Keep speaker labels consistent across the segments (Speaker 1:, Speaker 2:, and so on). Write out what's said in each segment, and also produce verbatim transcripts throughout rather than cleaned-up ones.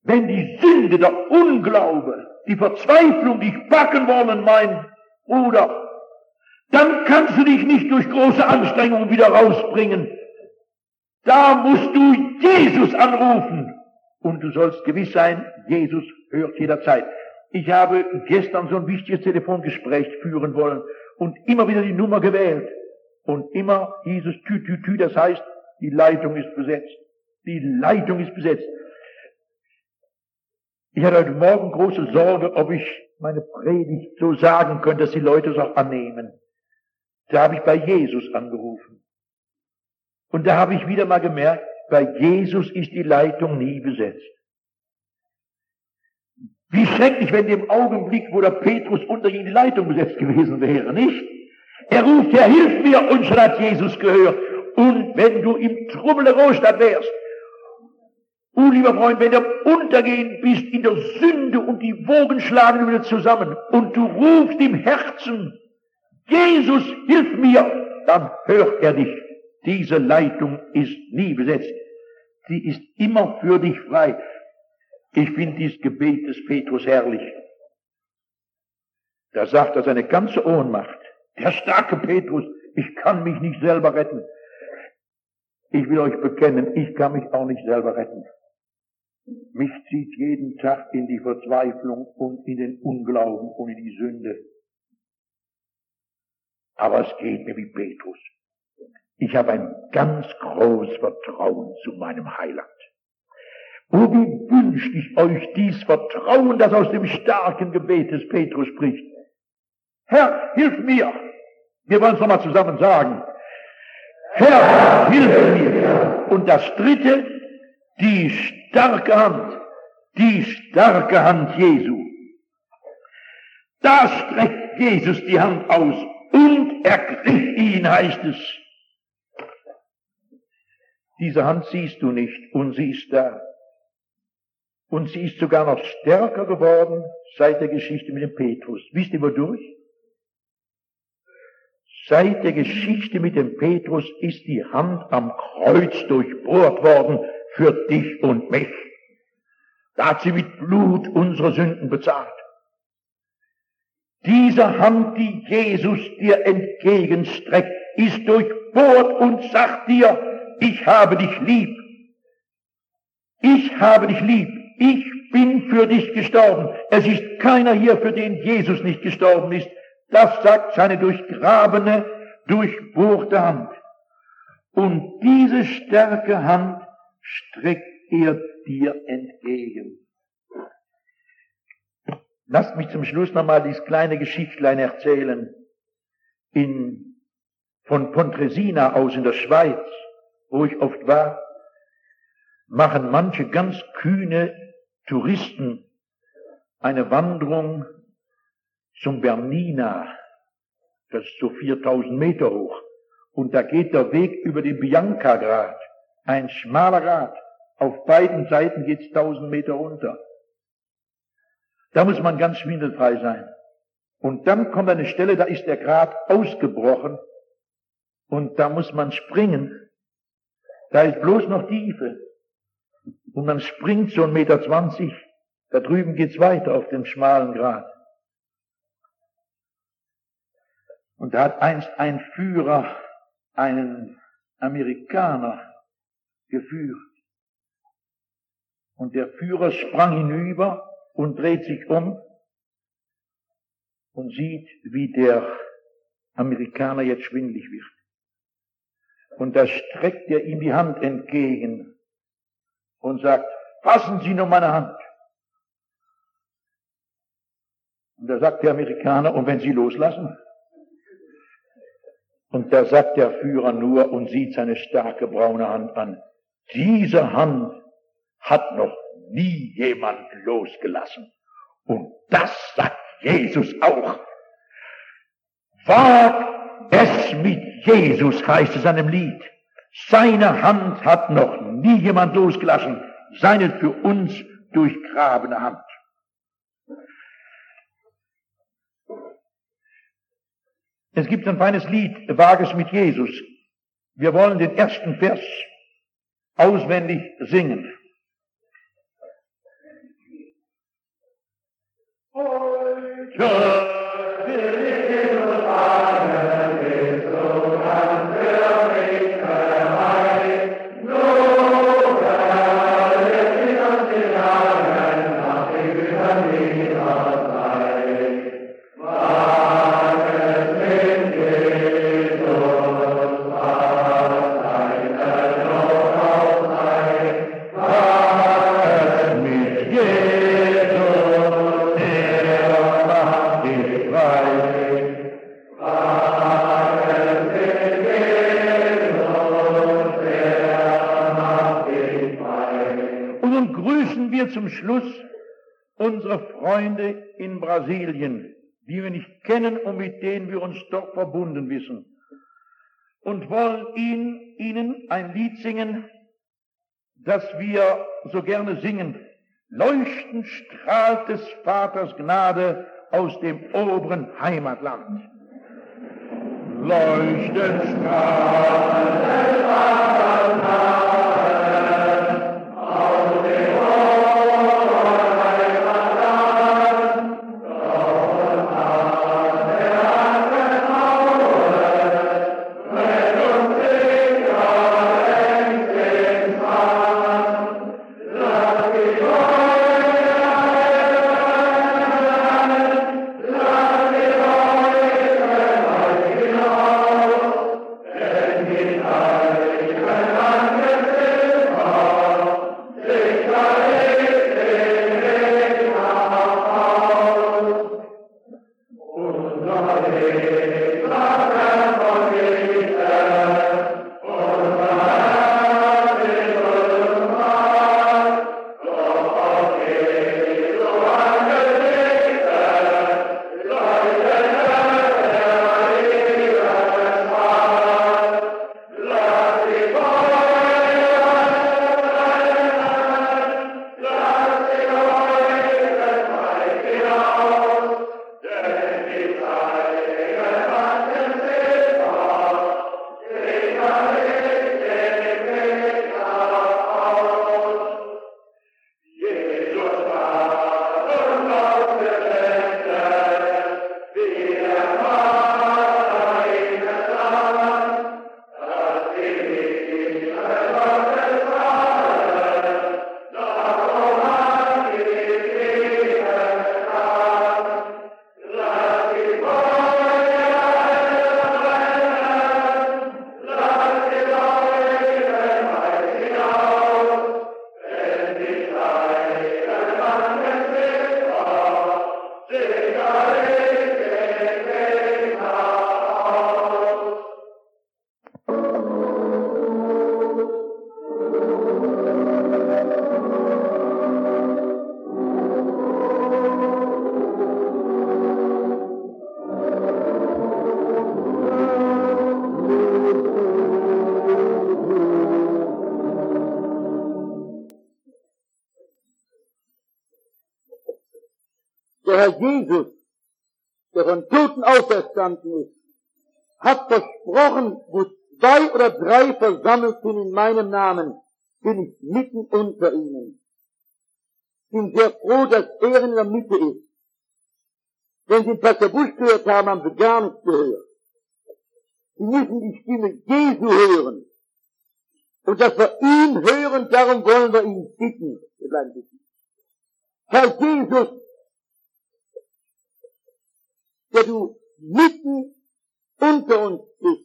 Speaker 1: Wenn die Sünde, der Unglaube, die Verzweiflung dich packen wollen, mein Bruder, dann kannst du dich nicht durch große Anstrengungen wieder rausbringen. Da musst du Jesus anrufen. Und du sollst gewiss sein, Jesus hört jederzeit. Ich habe gestern so ein wichtiges Telefongespräch führen wollen und immer wieder die Nummer gewählt. Und immer hieß es tü, tü, tü, das heißt, die Leitung ist besetzt. Die Leitung ist besetzt. Ich hatte heute Morgen große Sorge, ob ich meine Predigt so sagen könnte, dass die Leute es auch annehmen. Da habe ich bei Jesus angerufen. Und da habe ich wieder mal gemerkt, bei Jesus ist die Leitung nie besetzt. Wie schrecklich, wenn im Augenblick, wo der Petrus unter ihm die Leitung besetzt gewesen wäre, nicht? Er ruft, Herr, hilf mir, und schon hat Jesus gehört. Und wenn du im Trubel der Großstadt wärst, oh, lieber Freund, wenn du am Untergehen bist in der Sünde und die Wogen schlagen wieder zusammen und du rufst im Herzen, Jesus, hilf mir, dann hört er dich. Diese Leitung ist nie besetzt. Sie ist immer für dich frei. Ich finde dieses Gebet des Petrus herrlich. Da sagt er seine ganze Ohnmacht. Der starke Petrus, ich kann mich nicht selber retten. Ich will euch bekennen, ich kann mich auch nicht selber retten. Mich zieht jeden Tag in die Verzweiflung und in den Unglauben und in die Sünde. Aber es geht mir wie Petrus. Ich habe ein ganz großes Vertrauen zu meinem Heiland. Oh, wie wünscht ich euch dies Vertrauen, das aus dem starken Gebet des Petrus spricht. Herr, hilf mir! Wir wollen es nochmal zusammen sagen. Herr, hilf mir! Und das dritte, die starke Hand, die starke Hand Jesu. Da streckt Jesus die Hand aus und ergriff ihn, heißt es. Diese Hand siehst du nicht und sie ist da. Und sie ist sogar noch stärker geworden seit der Geschichte mit dem Petrus. Wisst ihr wodurch? Seit der Geschichte mit dem Petrus ist die Hand am Kreuz durchbohrt worden für dich und mich. Da hat sie mit Blut unsere Sünden bezahlt. Diese Hand, die Jesus dir entgegenstreckt, ist durchbohrt und sagt dir, ich habe dich lieb. Ich habe dich lieb. Ich bin für dich gestorben. Es ist keiner hier, für den Jesus nicht gestorben ist. Das sagt seine durchgrabene, durchbohrte Hand. Und diese starke Hand streckt er dir entgegen. Lasst mich zum Schluss nochmal dieses kleine Geschichtlein erzählen. In, von Pontresina aus in der Schweiz, wo ich oft war, machen manche ganz kühne Touristen eine Wanderung zum Bernina. Das ist so viertausend Meter hoch. Und da geht der Weg über den Bianca-Grat. Ein schmaler Grat. Auf beiden Seiten geht es tausend Meter runter. Da muss man ganz schwindelfrei sein. Und dann kommt eine Stelle, da ist der Grat ausgebrochen. Und da muss man springen. Da ist bloß noch Tiefe. Und man springt so ein Meter zwanzig. Da drüben geht's weiter auf dem schmalen Grat. Und da hat einst ein Führer einen Amerikaner geführt. Und der Führer sprang hinüber und dreht sich um und sieht, wie der Amerikaner jetzt schwindlig wird. Und da streckt er ihm die Hand entgegen und sagt, fassen Sie nur meine Hand. Und da sagt der Amerikaner, und wenn Sie loslassen? Und da sagt der Führer nur und sieht seine starke braune Hand an. Diese Hand hat noch nie jemand losgelassen. Und das sagt Jesus auch. Wag es mit Jesus, heißt es an dem Lied. Seine Hand hat noch nie jemand losgelassen. Seine für uns durchgrabene Hand. Es gibt ein feines Lied, Wag es mit Jesus. Wir wollen den ersten Vers auswendig singen. Zum Schluss unsere Freunde in Brasilien, die wir nicht kennen und mit denen wir uns doch verbunden wissen, und wollen ihn, ihnen ein Lied singen, das wir so gerne singen. Leuchtend strahlt des Vaters Gnade aus dem oberen Heimatland. Leuchtend strahlt des Vaters Gnade aus dem
Speaker 2: Der Herr Jesus, der von Toten auferstanden ist, hat versprochen, wo zwei oder drei versammelt sind in meinem Namen, bin ich mitten unter ihnen. Ich bin sehr froh, dass er in der Mitte ist. Wenn Sie den Pastor Busch gehört haben, haben Sie gar nichts gehört. Sie müssen die Stimme Jesu hören. Und dass wir ihn hören, darum wollen wir ihn bitten. Wir bleiben bitten. Herr Jesus, der du mitten unter uns bist,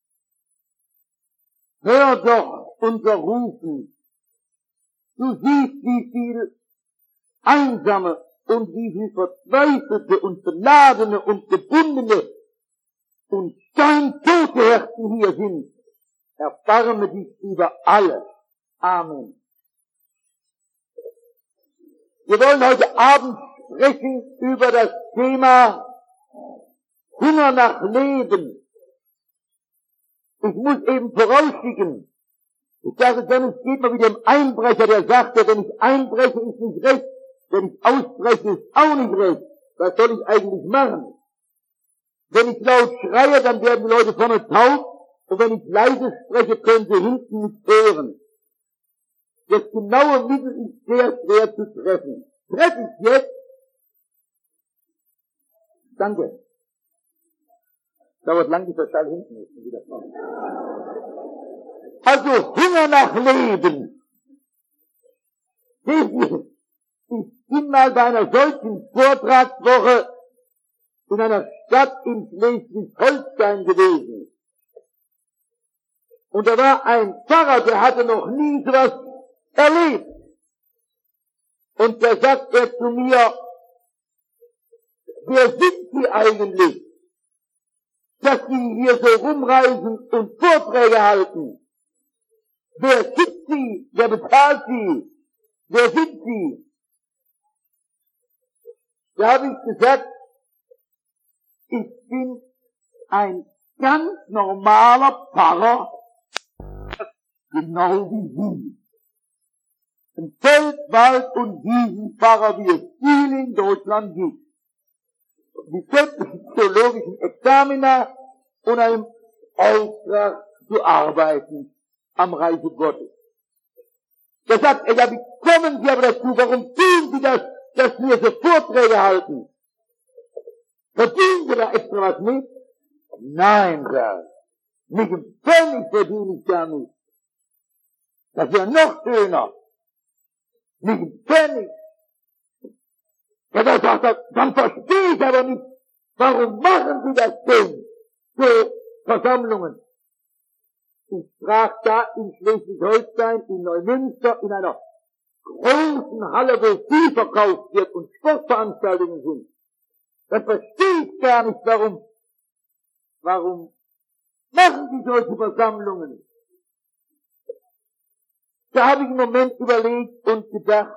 Speaker 2: hör doch unser Rufen. Du siehst, wie viel Einsame und wie viel Verzweifelte und Beladene und Gebundene und steintote Herzen hier sind. Erbarme dich über alle. Amen. Wir wollen heute Abend sprechen über das Thema Hunger nach Leben. Ich muss eben vorausschicken, ich sage dann, es geht mal wie dem Einbrecher, der sagte, wenn ich einbreche, ist nicht recht, wenn ich ausbreche, ist auch nicht recht. Was soll ich eigentlich machen? Wenn ich laut schreie, dann werden die Leute vorne taub, und wenn ich leise spreche, können sie hinten nicht hören. Das genaue Mittel ist sehr schwer zu treffen. Treffe ich jetzt, Danke. Dauert lang, bis der Stall hinten ist. Und wieder kommt. Also Hunger nach Leben. Ich bin mal bei einer solchen Vortragswoche in einer Stadt in Schleswig-Holstein gewesen. Und da war ein Pfarrer, der hatte noch nie sowas erlebt. Und da sagt er zu mir, wer sind Sie eigentlich, dass Sie hier so rumreisen und Vorträge halten? Wer sind Sie? Wer bezahlt Sie? Wer sind Sie? Da habe ich gesagt, ich bin ein ganz normaler Pfarrer, genau wie Sie. Ein Feld-, Wald- und Wiesenpfarrer, wie es viele in Deutschland gibt. Mit sämtlichen theologischen Examina und einem Auftrag zu arbeiten am Reiche Gottes. Da sagt er, ja, wie kommen Sie aber dazu? Warum tun Sie das, dass wir so Vorträge halten? Verdienen Sie da extra was mit? Nein, Herr. Nicht ein Pfennig verdiene ich da nicht. Das wäre noch schöner. Nicht ein Pfennig. Ja, da sagt er, dann verstehe ich aber nicht, warum machen Sie das denn? So Versammlungen. Ich sprach da in Schleswig-Holstein, in Neumünster, in einer großen Halle, wo Vieh verkauft wird und Sportveranstaltungen sind. Das verstehe ich gar nicht, warum, warum machen die solche Versammlungen? Da habe ich einen Moment überlegt und gedacht,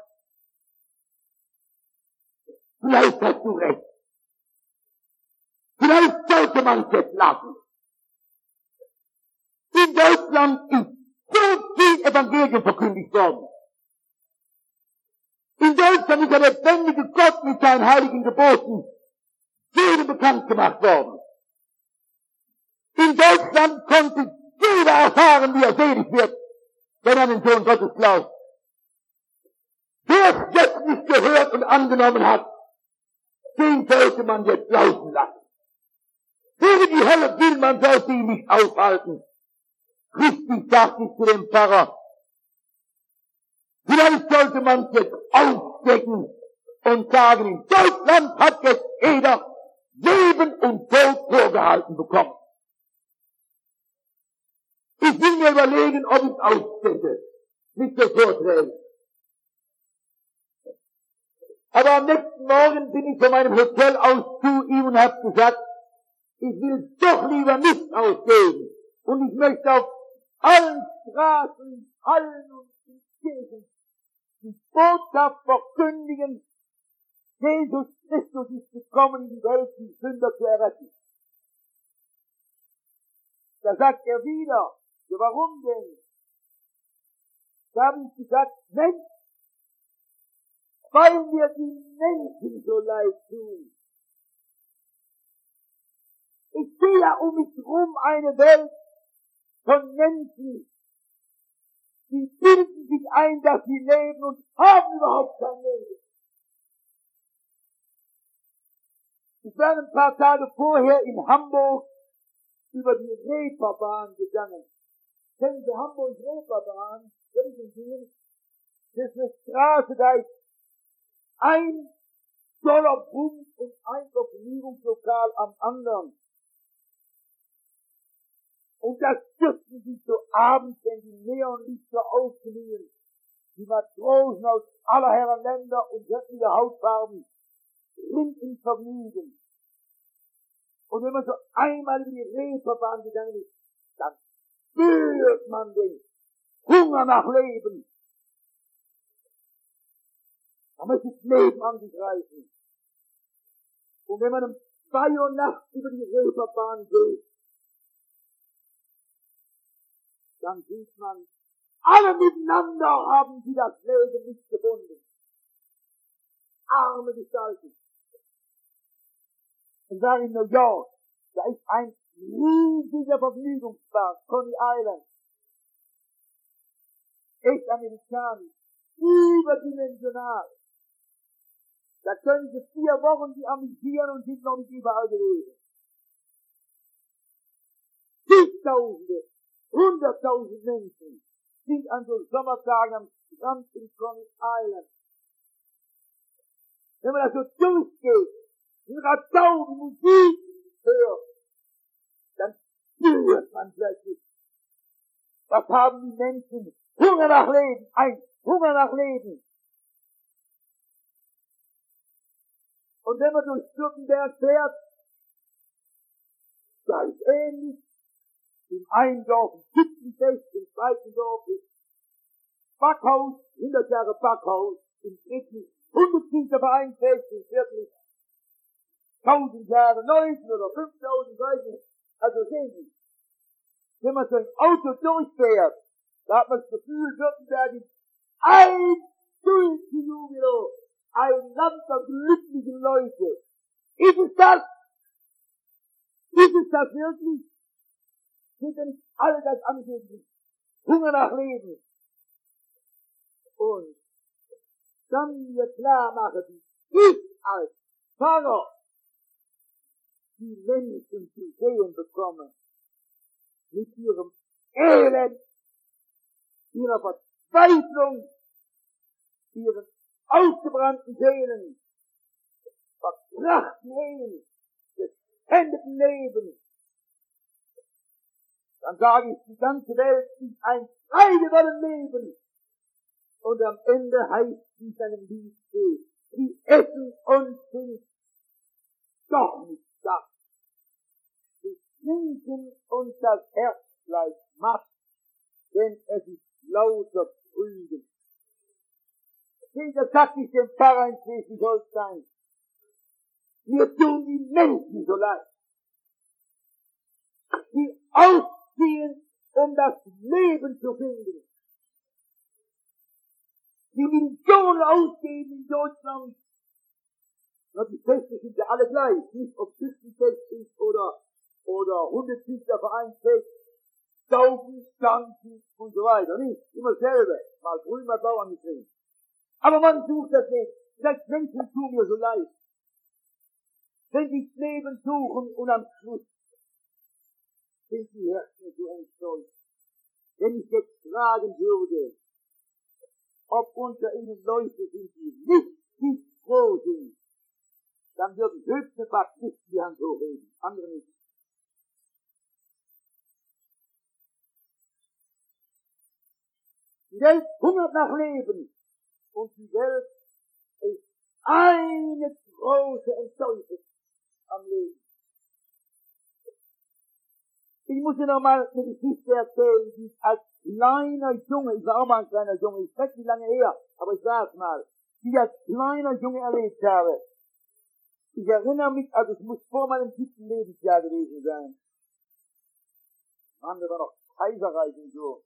Speaker 2: vielleicht hast du recht. Vielleicht sollte man es jetzt lassen. In Deutschland ist so viel Evangelium verkündigt worden. In Deutschland ist der lebendige Gott mit seinen heiligen Geboten jedem bekannt gemacht worden. In Deutschland konnte jeder erfahren, wie er selig wird, wenn er an den Sohn Gottes glaubt. Wer es jetzt nicht gehört und angenommen hat, den sollte man jetzt laufen lassen. Gegen die Hölle will man sollte ihn nicht aufhalten. Richtig sagte ich zu dem Pfarrer, vielleicht sollte man es jetzt aufdecken und sagen, in Deutschland hat jetzt jeder Leben und Tod vorgehalten bekommen. Ich will mir überlegen, ob ich es ausdecke, nicht so Vorträge. Aber am nächsten Morgen bin ich von meinem Hotel aus zu ihm und habe gesagt, ich will doch lieber nicht ausgehen. Und ich möchte auf allen Straßen, Hallen und in Kirchen die Botschaft verkündigen, Jesus Christus ist gekommen, in die Welt, die Sünder zu erretten. Da sagt er wieder, ja, warum denn? Da habe ich gesagt, Mensch, weil mir die Menschen so leid tun. Ich sehe ja um mich rum eine Welt von Menschen, die bilden sich ein, dass sie leben und haben überhaupt kein Leben. Ich war ein paar Tage vorher in Hamburg über die Reeperbahn gegangen. Kennen Sie Hamburgs Reeperbahn? Wenn ich sehen, das ist eine Straße, da ist ein Dollar Bund und ein Vergnügungslokal am anderen. Und das dürften sich so abends, wenn die Neonlichter aufglühen, die Matrosen aus aller Herren Länder und sämtliche Hautfarben sind im Vergnügen. Und wenn man so einmal über die Reeperbahn gegangen ist, dann spürt man den Hunger nach Leben. Man muss das Leben an sich reißen. Und wenn man um zwei Uhr nachts über die Reeperbahn geht, dann sieht man, alle miteinander haben sie das Leben nicht gefunden. Arme Gestalten. Ich war in New York, da ist ein riesiger Vergnügungspark, Coney Island. Echt amerikanisch, überdimensional. Da können Sie vier Wochen die amüsieren und sind noch nicht überall gewesen. Zigtausende, hunderttausend Menschen sind an so Sommertagen am Strand in Coney Island. Wenn man das so durchgeht, in Radau die Musik hört, dann spürt man plötzlich, was haben die Menschen? Hunger nach Leben, ein Hunger nach Leben. Und wenn man durch Württemberg fährt, da ist ähnlich. Im einen Dorf ist Schützenfest, im zweiten Dorf ist Backhaus, hundert Jahre Backhaus, im dritten hundertzehnter Vereinsfest, im vierten tausend Jahre, neunzehn oder fünftausend, weiß nicht. Also sehen Sie, wenn man so ein Auto durchfährt, da hat man das Gefühl, Württemberg ist ein Jubilo, ein Land der glücklichen Leute. Ist es das? Ist es das wirklich? Sind denn alle das angeblich? Hunger nach Leben. Und dann mir klar machen, wie ich als Pfarrer die Menschen zu sehen bekomme, mit ihrem Elend, ihrer Verzweiflung, ihren ausgebrannten Seelen, verkrachten Ehen, geschändeten Leben. Dann sage ich, die ganze Welt ist ein freigewollen Leben. Und am Ende heißt es in seinem Lied, sie essen und sind doch nicht satt. Sie trinken und das Herz bleibt matt, denn es ist lauter Prügel. Das sagt ich dem Pfarrer in Schleswig-Holstein. Mir tun die Menschen so leid, die ausziehen, um das Leben zu finden. Die Millionen ausgeben in Deutschland. Na, die Feste sind ja alle gleich, nicht ob Schützenfest ist oder, oder hundertzehnter Vereinsfest, Saufen, Tanzen und so weiter, nicht? Immer selber, mal grün, mal blau angeschrieben. Aber man sucht das nicht. Vielleicht Menschen tun mir so leid. Wenn sie das Leben suchen und am Schluss sind die Herzen so enttäuscht. Wenn ich jetzt fragen würde, ob unter ihnen Leute sind, die richtig froh sind, dann würden höchste Baptisten die Hand hochheben, andere nicht. Die Welt hungert nach Leben und die Welt ist eine große Enttäuschung am Leben. Ich muss Ihnen noch mal eine Geschichte erzählen, die ich als kleiner Junge, ich war auch mal ein kleiner Junge, ich weiß nicht lange her, aber ich sage es mal, die ich als kleiner Junge erlebt habe. Ich erinnere mich, also es muss vor meinem siebten Lebensjahr gewesen sein. Mann, da war noch Kaiserreich und so.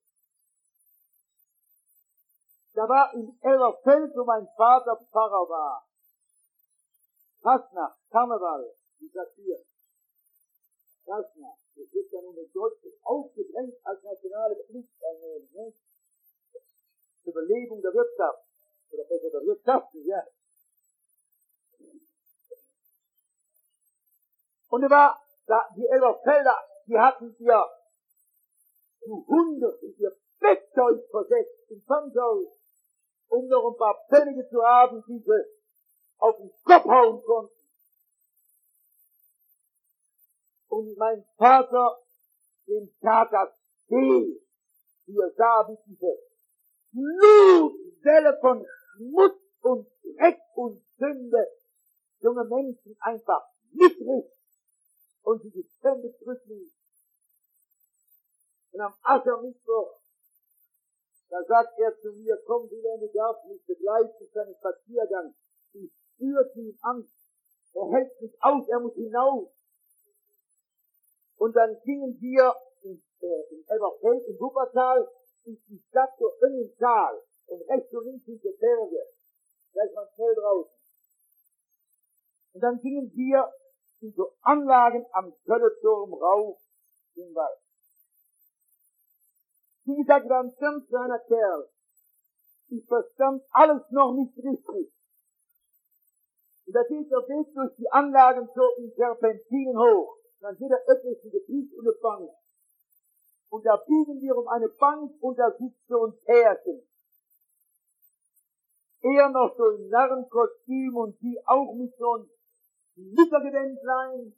Speaker 2: Da war in Elberfeld, wo mein Vater Pfarrer war. Fastnacht, Karneval, wie sagt ihr? Fastnacht. Das wird ja nun in Deutschland aufgedrängt als nationale Pflicht einnehmen, ne? Zur Belebung der Wirtschaft. Oder besser der Wirtschaften, ja. Und da war, da, die Elberfelder, die hatten ihr zu Hunderten ihr Bettzeug versetzt im Pfandhaus, um noch ein paar Pfennige zu haben, die sie auf den Kopf hauen konnten. Und mein Vater, dem tat das weh, wie er sah, wie diese Blutwelle von Schmutz und Dreck und Sünde junge Menschen einfach mitriss und sie die Hände zurückließ. Und am Aschermittwoch, da sagt er zu mir, komm, Wilhelm, du darfst mich begleiten zu seinem Spaziergang. Ich spürte ihn an, er hält mich aus, er muss hinaus. Und dann gingen wir in, äh, in Elberfeld, in Wuppertal, in die Stadt zur Öngental. Und rechts und links sind die Berge. Da ist man schnell draußen. Und dann gingen wir in so Anlagen am Köllerturm rauf in den Wald. Wie gesagt, war ein ganz kleiner Kerl. Ich verstand alles noch nicht richtig. Und da geht der Weg durch die Anlagen so in Serpentinen hoch. Dann sieht er etwas wie Gebiet und eine Bank. Und da biegen wir um eine Bank und da sitzt so ein Pärchen. Er noch so im Narrenkostüm und sie auch mit so einem Mittergewändlein.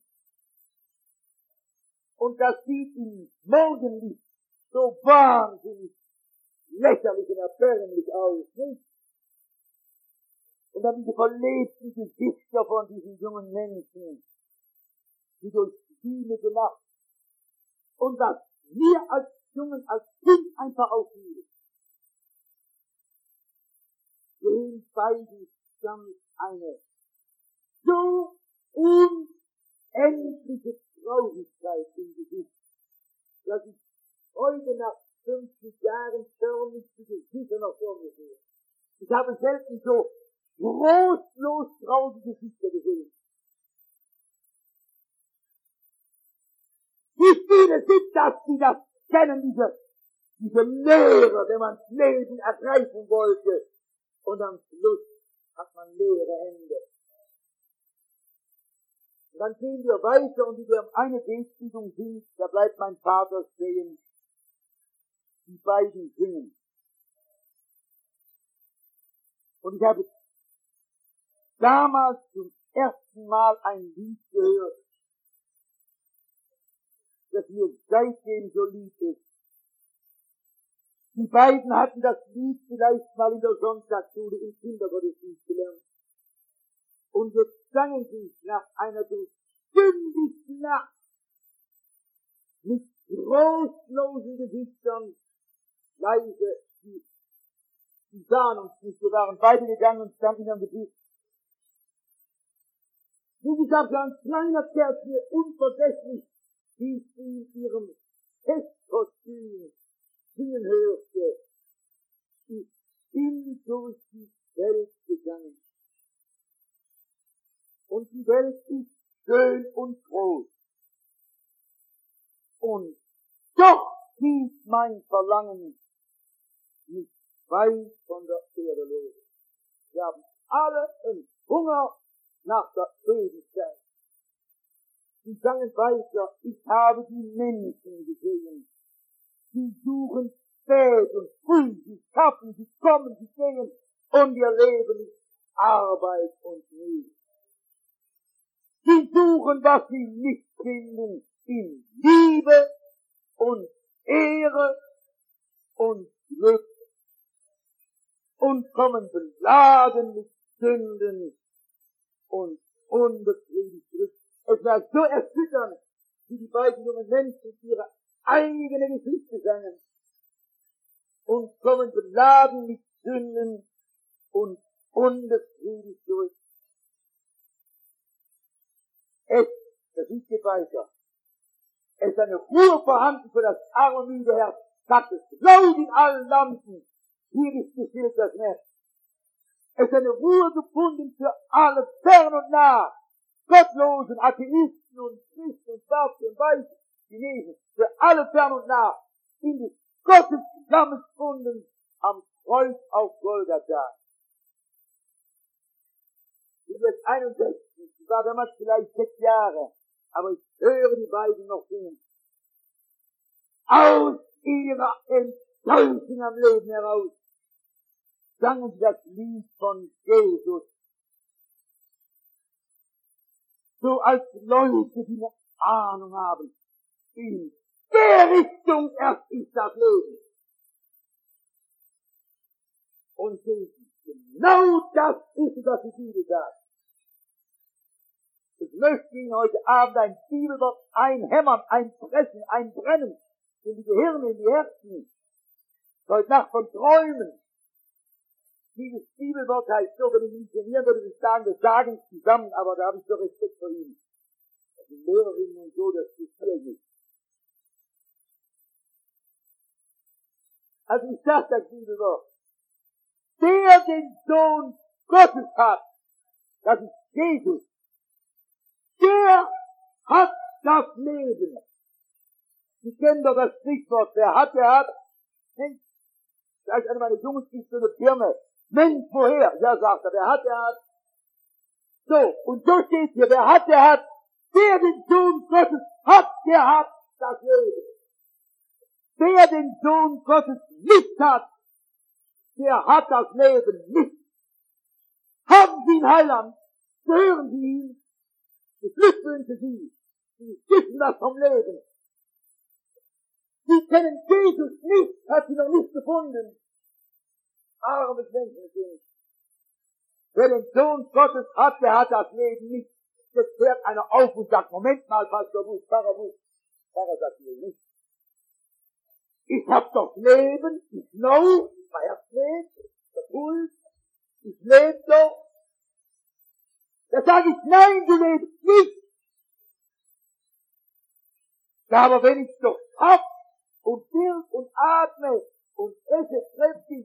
Speaker 2: Und das sieht im Morgenlicht so wahnsinnig lächerlich und erbärmlich aus, nicht? Und dann diese verlebten Gesichter von diesen jungen Menschen, die durch Spiele gemacht. Und was wir als Jungen, als Kind einfach auffiel. Den beiden stand eine so unendliche Traurigkeit im Gesicht, dass ich heute nach fünfzig Jahren förmlich die Gesichter noch vor mir sehe. Ich habe selten so trostlos traurige Gesichter gesehen. Wie viele sind das, die das kennen, diese, diese Lehrer, wenn man das Leben ergreifen wollte, und am Schluss hat man leere Hände. Und dann gehen wir weiter und wie wir um eine Begegnung sind, da bleibt mein Vater stehen. Die beiden singen. Und ich habe damals zum ersten Mal ein Lied gehört, das mir seitdem so lieb ist. Die beiden hatten das Lied vielleicht mal in der Sonntagsschule im Kindergottesdienst gelernt. Und jetzt sangen sie nach einer durchstündigen Nacht mit trostlosen Gesichtern leise, die, die sahen uns nicht, wir waren beide gegangen und standen am Gesicht. Wie gesagt, so ein kleiner Kerl hier unvergesslich, wie ich in ihrem Festkostüm singen hörte, ist in durch die Welt gegangen. Und die Welt ist schön und groß. Und doch zieht mein Verlangen nicht weit von der Erde los. Wir haben alle einen Hunger nach der Ewigkeit. Sie sangen weiter, ich habe die Menschen gesehen. Sie suchen spät und früh, sie schaffen, sie kommen, sie gehen, und ihr Leben ist Arbeit und Mühe. Sie suchen, was sie nicht finden, in Liebe und Ehre und Glück, und kommen beladen mit Sünden und unbefriedigt zurück. Es war so erschütternd, wie die beiden jungen Menschen ihre eigene Geschichte sangen und kommen beladen mit Sünden und unbefriedigt zurück. Es, das ist geht weiter, es ist eine Ruhe vorhanden für das arme, müde Herz, sagt es laut in allen Lampen, hier ist gestillt das Netz. Es ist eine Ruhe gefunden für alle fern und nah, Gottlosen, Atheisten und Christen und Schwarze und Weiße, Chinesen, für alle fern und nah, in des Gottes zusammengefunden am Kreuz auf Golgatha. Ich bin jetzt einundsechzig, ich war damals vielleicht sechs Jahre, aber ich höre die beiden noch singen. Aus ihrer Enttäuschung am Leben heraus sangen sie das Lied von Jesus. So als Leute, die eine Ahnung haben, in der Richtung erst ist das Leben. Und genau das ist, was die Bibel sagt. Ich möchte Ihnen heute Abend ein Bibelwort einhämmern, einpressen, einbrennen in die Gehirne, in die Herzen. Heute Nacht von Träumen. Dieses Bibelwort heißt so, wenn ich ihn trainieren würde, würde ich sagen, wir sagen es zusammen, aber da habe ich doch Respekt vor Ihnen. Das sind Lehrerinnen und so, das ist schwierig. Also ich sage das Bibelwort. Der den Sohn Gottes hat, das ist Jesus, der hat das Leben. Sie kennen doch das Sprichwort, wer hat, der hat. Mensch, da ist eine meiner Jungs, die ist so eine Birne. Mensch, woher? Ja, sagt er, wer hat, der hat. So, und so steht hier, wer hat, der hat, wer den Sohn Gottes hat, der hat das Leben. Wer den Sohn Gottes nicht hat, der hat das Leben nicht. Haben Sie ihn Heiland, hören Sie ihn, ich glückwünsche Sie, Sie wissen das vom Leben. Sie kennen Jesus nicht, hat sie noch nicht gefunden. Armes Menschenkind. Wer den Sohn Gottes hat, der hat das Leben nicht. Jetzt hört einer auf und sagt, Moment mal, Pastor Buß, Pfarrer Buß. Pfarrer sagt mir nicht. Ich hab doch Leben, ich know, mein Herz lebt, der Puls, ich lebe doch. Da sage ich, nein, du lebst nicht. Ja, aber wenn ich doch hab und will und atme und esse kräftig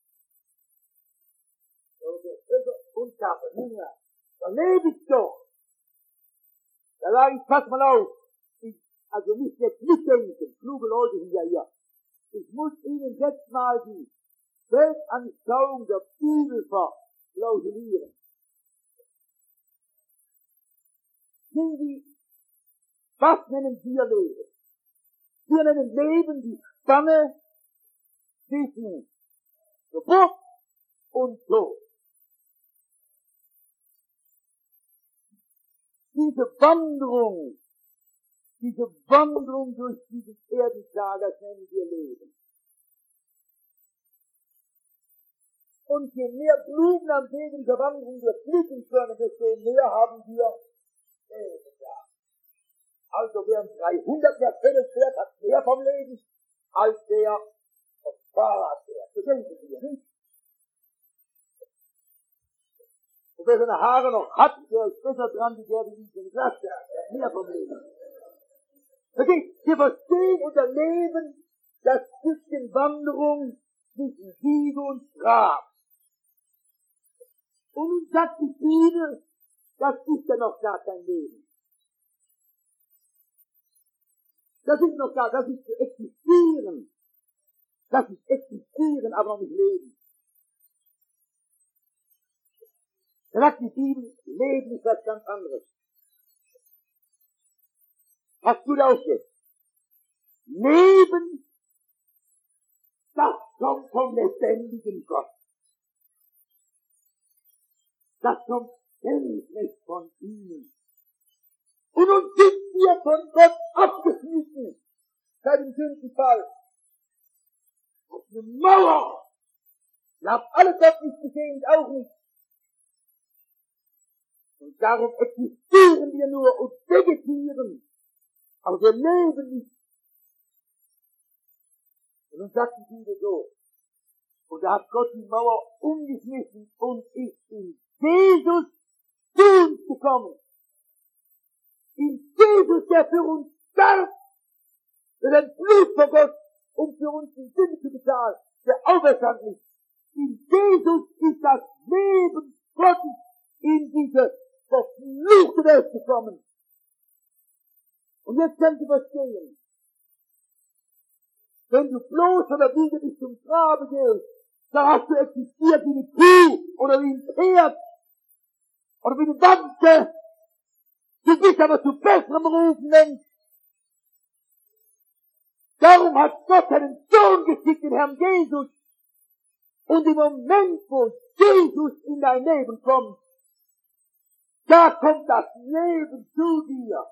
Speaker 2: und habe Hunger, dann lebe ich doch. Da sage ich, pass mal auf, ich, also nicht jetzt mitdenken, kluge Leute sind ja hier. Ich muss Ihnen jetzt mal die Weltanschauung der Bibel verklausulieren. Sehen Sie, was nennen wir Leben? Wir nennen Leben die Spanne zwischen Geburt und Tod. Diese Wanderung, diese Wanderung durch dieses Erdental, das nennen wir Leben. Und je mehr Blumen am Wegen der Wanderung wir pflücken können, desto mehr haben wir Leben. Also wer um dreihundert mehr Pferde fährt, hat mehr vom Leben, als der auf Fahrrad fährt. Das denken wir nicht. Und wer seine Haare noch hat, der ist besser dran, wie der, die nicht Glas hat. Der hat mehr vom Leben. Okay, wir verstehen unter Leben das Stückchen Wanderung zwischen Liebe und Grab. Und nun sagt die Bibel, das ist ja noch gar kein Leben. Das ist noch gar, das ist zu existieren. Das ist existieren, aber noch nicht leben. Da sagt die Bibel, Leben ist was ganz anderes. Hast du da aufgehört? Leben, das kommt vom lebendigen Gott. Das kommt endlich von ihm. Und nun sind wir von Gott abgeschnitten, seit dem Sündenfall. Auf eine Mauer. Wir haben alle Gott nicht gesehen, auch nicht. Und darum existieren wir nur und vegetieren. Aber wir leben nicht. Und dann sagt die Bibel so. Und da hat Gott die Mauer umgeschmissen und ist in Jesus zu uns gekommen. In Jesus, der für uns starb, für den Blut vor Gott, um für uns die Sünde zu bezahlen, der auferstanden ist. In Jesus ist das Leben Gottes in diese verfluchte Welt gekommen. Und jetzt können Sie verstehen, wenn du bloß von der Wiege bis zum Grabe gehst, dann hast du existiert wie eine Kuh oder wie ein Pferd oder wie eine Wanze. Du bist aber zu besserem berufen, Mensch. Darum hat Gott seinen Sohn geschickt, den Herrn Jesus. Und im Moment, wo Jesus in dein Leben kommt, da kommt das Leben zu dir.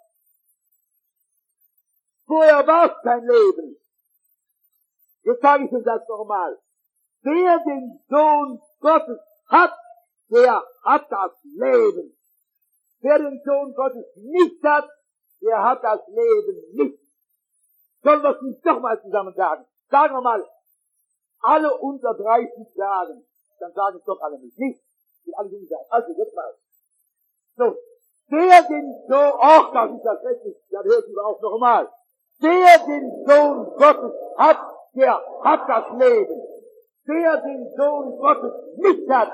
Speaker 2: Vorher war es kein Leben. Jetzt sage ich den Satz nochmal. Wer den Sohn Gottes hat, der hat das Leben. Wer den Sohn Gottes nicht hat, der hat das Leben nicht. Sollen wir es nicht doch mal zusammen sagen? Sagen wir mal, alle unter dreißig sagen, dann sagen es doch alle nicht. Nicht, die alle jung sagen. Also, jetzt mal. So, wer den Sohn, ach, das ist das Recht, dann hört ihr auch noch einmal. Wer den Sohn Gottes hat, der hat das Leben. Wer den Sohn Gottes nicht hat,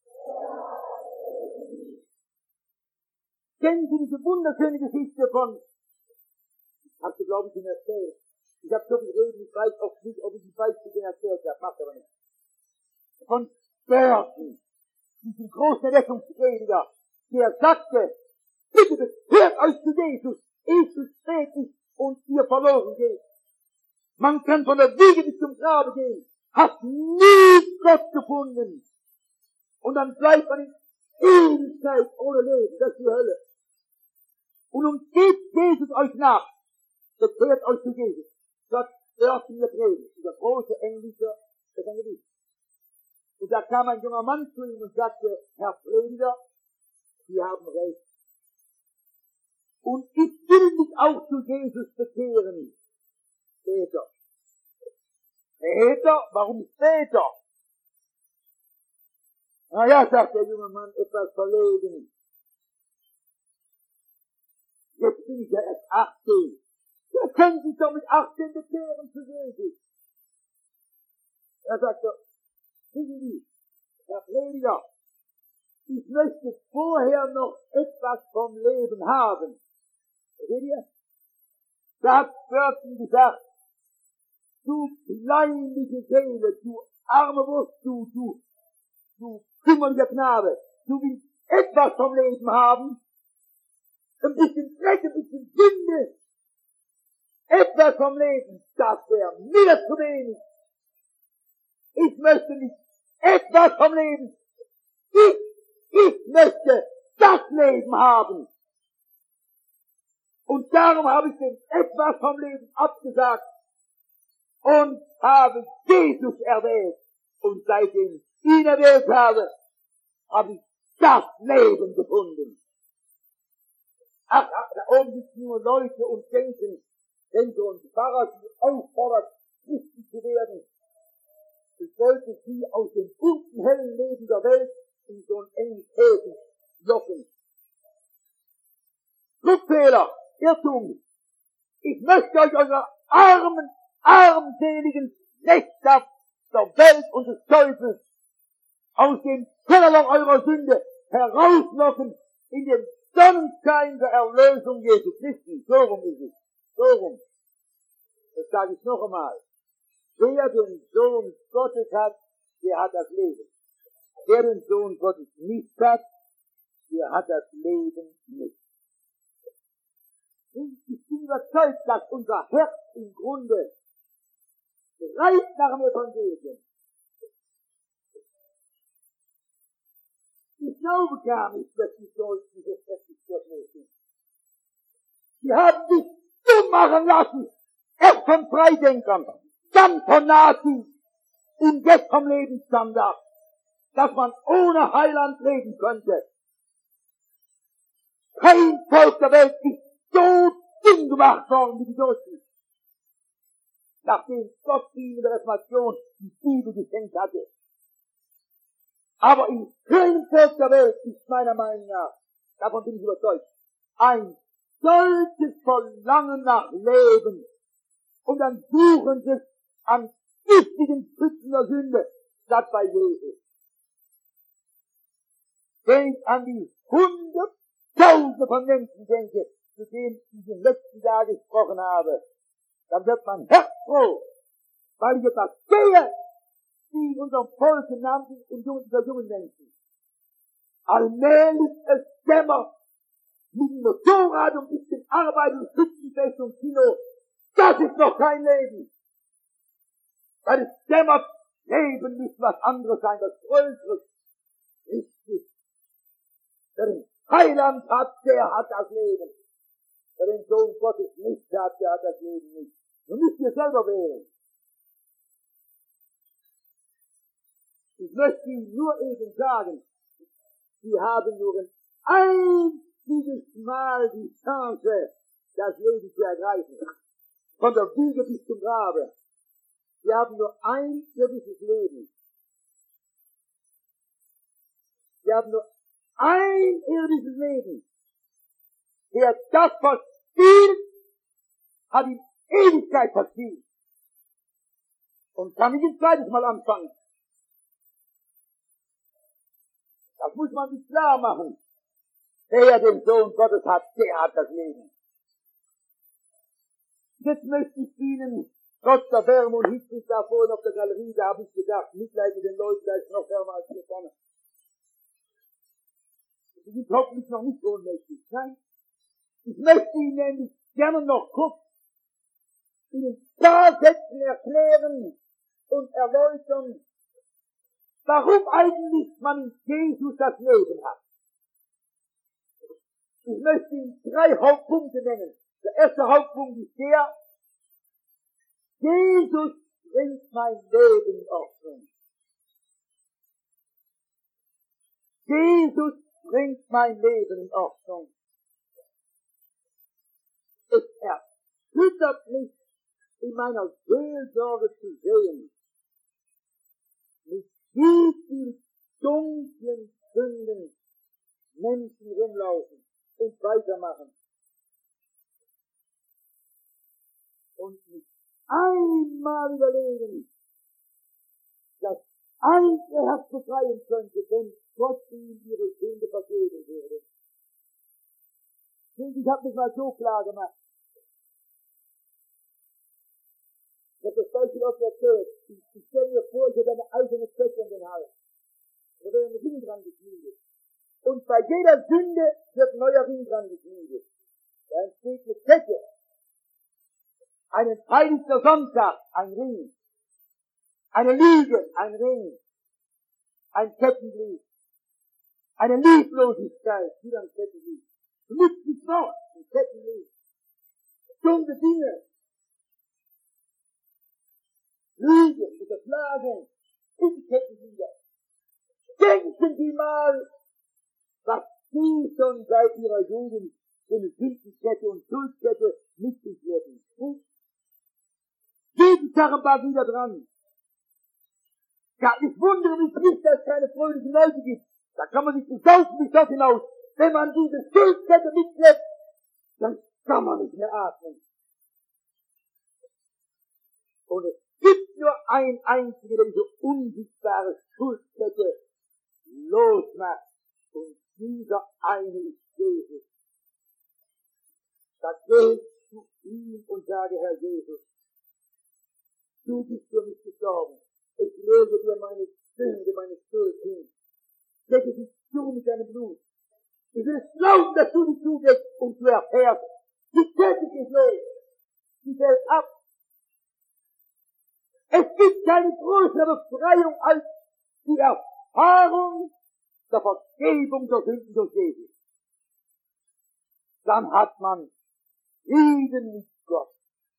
Speaker 2: kennen Sie diese wunderschöne Geschichte von, ich habe sie, glaube ich, Ihnen erzählt. Ich habe so viel reden, ich weiß auch nicht, ob ich die Beispiele Ihnen erzählt habe, macht aber nicht. Von Spurgeon, diesem großen Erweckungsprediger, der sagte, bitte bekehrt euch zu Jesus, ehe zu spät ist und ihr verloren geht. Man kann von der Wiege bis zum Grabe gehen, hat nie Gott gefunden. Und dann bleibt man in Ewigkeit ohne Leben, das ist die Hölle. Und nun geht Jesus euch nach, bekehrt euch zu Jesus. Gott hört in der Predigt, dieser große englische Evangelist. Und da kam ein junger Mann zu ihm und sagte, Herr Prediger, Sie haben recht. Und ich will mich auch zu Jesus bekehren. Später. Später? Warum später? Na ja, sagt der junge Mann, etwas verlegen. Jetzt bin ich ja erst achtzehn. Ihr könnt sich doch mit achtzehn bekehren zu Jesus. Er sagte, wissen Sie, Herr Prediger, ich möchte vorher noch etwas vom Leben haben. Seht ihr? Da hat Burton gesagt, du kleinliche Seele, du arme Wurst, du, du, du kümmerlicher Knabe, du willst etwas vom Leben haben, ein bisschen Dreck, ein bisschen Sünde, etwas vom Leben, das wäre mir zu wenig. Ich möchte nicht etwas vom Leben, ich, ich möchte das Leben haben. Und darum habe ich dem etwas vom Leben abgesagt und habe Jesus erwählt. Und seitdem ich ihn erwählt habe, habe ich das Leben gefunden. Ach, ach, da oben sitzen nur Leute und denken, wenn so ein Pfarrer sie auffordert, Christen zu werden, ich sollte sie aus dem bunten, hellen Leben der Welt in so einen engen Käfig locken. Glückfehler, Irrtum. Ich möchte euch eure armen, armseligen Knechte der Welt und des Teufels aus dem Kellerloch eurer Sünde herauslocken in den Sonnenschein der Erlösung Jesu Christi. So rum ist es. So rum. Das sage ich noch einmal. Wer den Sohn Gottes hat, der hat das Leben. Wer den Sohn Gottes nicht hat, der hat das Leben nicht. Ich bin überzeugt, dass unser Herz im Grunde schreit nach dem Evangelium. Ich glaube gar nicht, dass die Deutschen das Christus sind. Sie haben sich dumm machen lassen, erst von Freidenkern, dann von Nazis und jetzt vom Lebensstandard, dass man ohne Heiland leben könnte. Kein Volk der Welt ist so dumm gemacht worden wie die Deutschen, nachdem Gott ihnen in der Reformation die Bibel geschenkt hatte. Aber in keinem Volk der Welt ist meiner Meinung nach, davon bin ich überzeugt, ein solches Verlangen nach Leben. Und dann suchen sie es an giftigen Pfützen der Sünde, statt bei Jesus. Wenn ich an die Hunderttausende von Menschen denke, zu denen ich in den letzten Tagen gesprochen habe, dann wird mein Herz froh, weil ich etwas sehe, wie in unserem Volk namentlich und unter jungen Menschen. Allmählich es dämmert, mit dem Motorrad und ein bisschen Arbeit und Schützenfest und Kino, das ist noch kein Leben. Weil es dämmert, Leben muss was anderes sein, was Größeres. Richtig. Wer den Heiland hat, der hat das Leben. Wer den Sohn Gottes nicht hat, der hat das Leben nicht. Nun müsst ihr selber wählen. Ich möchte Ihnen nur eben sagen, Sie haben nur ein einziges Mal die Chance, das Leben zu ergreifen. Von der Wiege bis zum Grabe. Sie haben nur ein irdisches Leben. Sie haben nur ein irdisches Leben. Wer das verspielt, hat in Ewigkeit verspielt. Und kann nicht ein zweites Mal anfangen. Das muss man sich klar machen. Wer den Sohn Gottes hat, der hat das Leben. Jetzt möchte ich Ihnen, trotz der Wärme und Hitze da vorhin auf der Galerie, da habe ich gedacht, Mitleid mit den Leuten, da ist noch wärmer als hier vorne. Sie sind hoffentlich noch nicht ohnmächtig. Nein. Ich möchte Ihnen nämlich gerne noch kurz in ein paar Sätzen erklären und erläutern, warum eigentlich man in Jesus das Leben hat. Ich möchte Ihnen drei Hauptpunkte nennen. Der erste Hauptpunkt ist der, Jesus bringt mein Leben in Ordnung. Jesus bringt mein Leben in Ordnung. Es erschüttert mich, in meiner Seelsorge zu sehen, mit wie viel dunklen Sünden Menschen rumlaufen und weitermachen. Und nicht einmal überlegen, dass andere Herz befreien könnte, wenn Gott ihnen ihre Sünde vergeben würde. Ich habe mich mal so klar gemacht. Ich habe das Beispiel oft erzählt. Ich, ich stelle mir vor, ich habe eine eigene Kette um den Hals. Da wird ein Ring dran geschmiedet. Und bei jeder Sünde wird ein neuer Ring dran geschmiedet. Da entsteht eine Kette. Ein heiligster Sonntag, ein Ring. Eine Lüge, ein Ring. Ein Kettenglied. Eine Lieblosigkeit, wieder ein Kettenglied. Nützlich Wort, ein Kettenglied. Dumme Dinge. Lüge, Unterschlagung, in Kettenglieder. Denken Sie mal, was Sie schon seit Ihrer Jugend für eine Sündenkette und Schuldkette mit sich werden. Hm? Jeden Tag war wieder dran. Ja, ich wundere mich nicht, dass es keine fröhlichen Leute gibt. Da kann man sich besaufen bis dort hinaus. Wenn man diese Schuldkette mitschleppt, dann kann man nicht mehr atmen. Und es gibt nur ein einziger, der diese unsichtbare Schuldkette losmacht. Und dieser eine ist Jesus. Da gehe ich zu ihm und sage, Herr Jesus, du bist für mich gestorben. Ich lege dir meine Sünde, meine Schuld hin. Decke dich zu mit deinem Blut. Ich will es glauben, dass du dich zudeckst und du erfährst. Die Kette ist los. Sie fällt ab. Es gibt keine größere Befreiung als die Erfahrung der Vergebung der Sünden durch Jesus. Dann hat man Frieden mit Gott.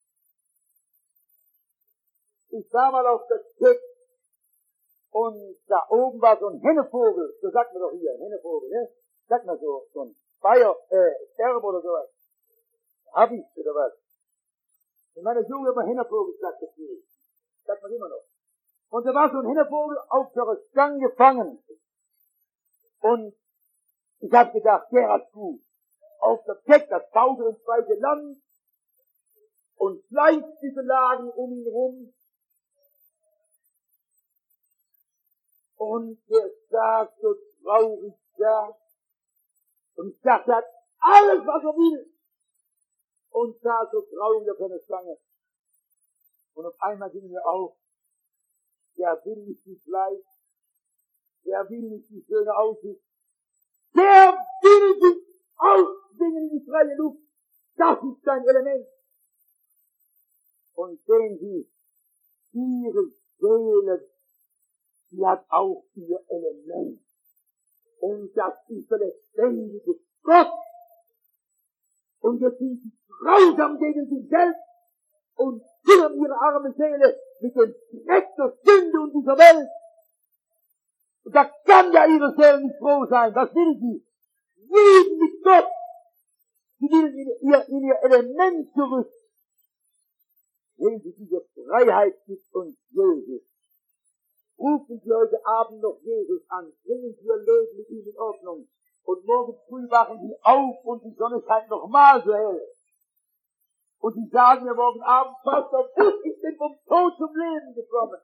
Speaker 2: Ich war mal auf das Schiff und da oben war so ein Hennevogel, so sagt man doch hier, Hennevogel, ne? Sagt man so, so ein Bayer, äh, Erb oder sowas. Hab ich, oder was? In meiner Jugend immer Hennevogel gesagt, das hier. Sagt man immer noch. Und da war so ein Hennevogel auf der Stange gefangen. Und ich hab gedacht, der hat gut. Auf der Deck, das baute ins zweite Land. Und Fleischstücke lagen um ihn rum. Und der saß so traurig da. Und ich dachte, er hat alles, was er will. Und saß so traurig auf seiner Stange. Und auf einmal ging mir auf, der will nicht die Fleisch, der will nicht die schöne Aussicht, der will sich ausdingen in die freie Luft. Das ist sein Element. Und sehen Sie, ihre Seele, die hat auch ihr Element. Und das ist der lebendige Gott. Und jetzt sind sie grausam gegen sich selbst und füllen ihre arme Seele mit dem Dreck der Sünde und dieser Welt. Und da kann ja ihre Seele nicht froh sein. Was will sie? Frieden mit Gott. Sie will in ihr, in ihr Element zurück. Wenn sie diese Freiheit gibt uns Jesus. Rufen Sie heute Abend noch Jesus an. Bringen Sie Ihr Leben mit ihm in Ordnung. Und morgen früh wachen Sie auf und die Sonne scheint nochmal so hell. Und Sie sagen mir morgen Abend, Pastor, ich bin vom Tod zum Leben gekommen.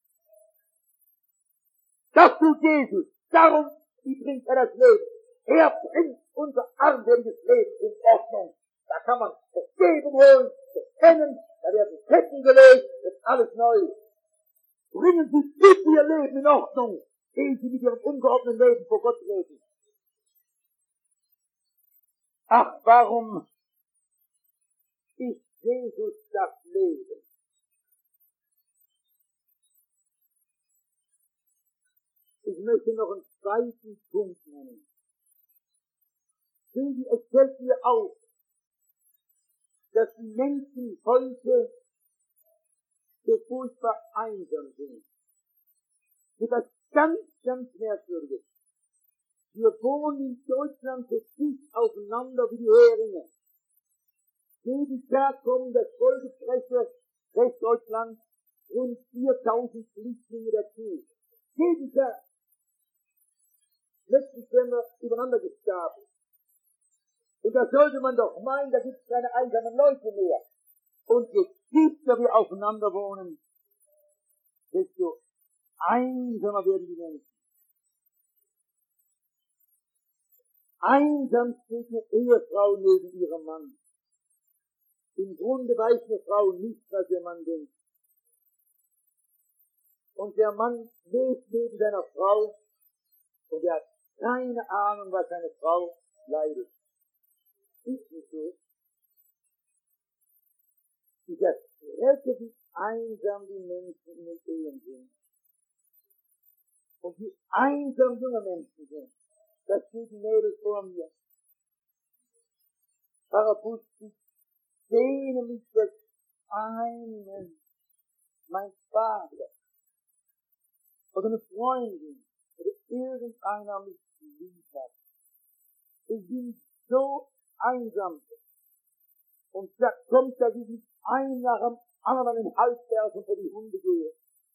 Speaker 2: Das tut Jesus. Darum bringt er das Leben. Er bringt unser armseliges Leben in Ordnung. Da kann man Vergebung holen, bekennen, da werden Ketten gelegt, das ist alles neu. Bringen Sie bitte Ihr Leben in Ordnung, ehe Sie mit Ihrem ungeordneten Leben vor Gott reden. Ach, warum ist Jesus das Leben? Ich möchte noch einen zweiten Punkt nennen. Sehen Sie, es fällt mir auf, dass die Menschen heute so furchtbar einsam sind. Das ist ganz, ganz merkwürdig. Wir wohnen in Deutschland so dicht aufeinander wie die Heringe. Jeden Tag kommen das Volkspresse Westdeutschland rund viertausend Flüchtlinge dazu. Jeden Tag. Letztens werden wir übereinander gestapelt. Und da sollte man doch meinen, da gibt es keine einsamen Leute mehr. Und je tiefer wir aufeinander wohnen, desto einsamer werden die Menschen. Einsam steht eine Ehefrau neben ihrem Mann. Im Grunde weiß eine Frau nicht, was ihr Mann denkt. Und der Mann lebt neben seiner Frau und er hat keine Ahnung, was seine Frau leidet. Ist nicht so. Ich erschrecke, wie einsam die Menschen in den Ehen sind. Und wie einsam junge Menschen sind. Das steht die Mädel vor mir. Pfarrer Busch, ich sehne mich des einen, mein Vater, oder eine Freundin, oder irgendeiner mich lieb hat. Ich bin so einsam. Und da kommt, dass ich mit einem nach dem anderen in den Hals werfe und vor die Hunde gehe.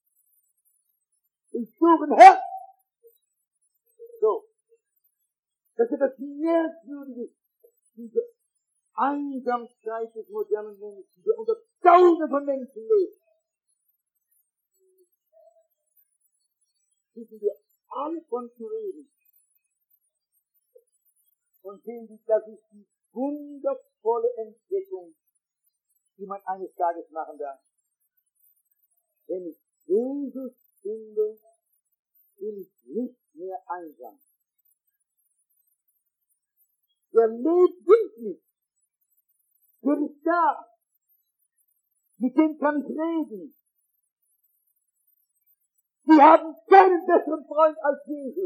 Speaker 2: Ich suche ein Herz. So. Das ist das Merkwürdige, diese Einsamkeit des modernen Menschen, der unter Tausenden von Menschen lebt. Wissen wir alle von zu reden. Und sehen Sie, das ist die wundervolle Entdeckung, die man eines Tages machen darf. Wenn ich Jesus finde, bin ich nicht mehr einsam. Der lebt wirklich. Der ist da. Mit dem kann ich reden. Sie haben keinen besseren Freund als Jesus.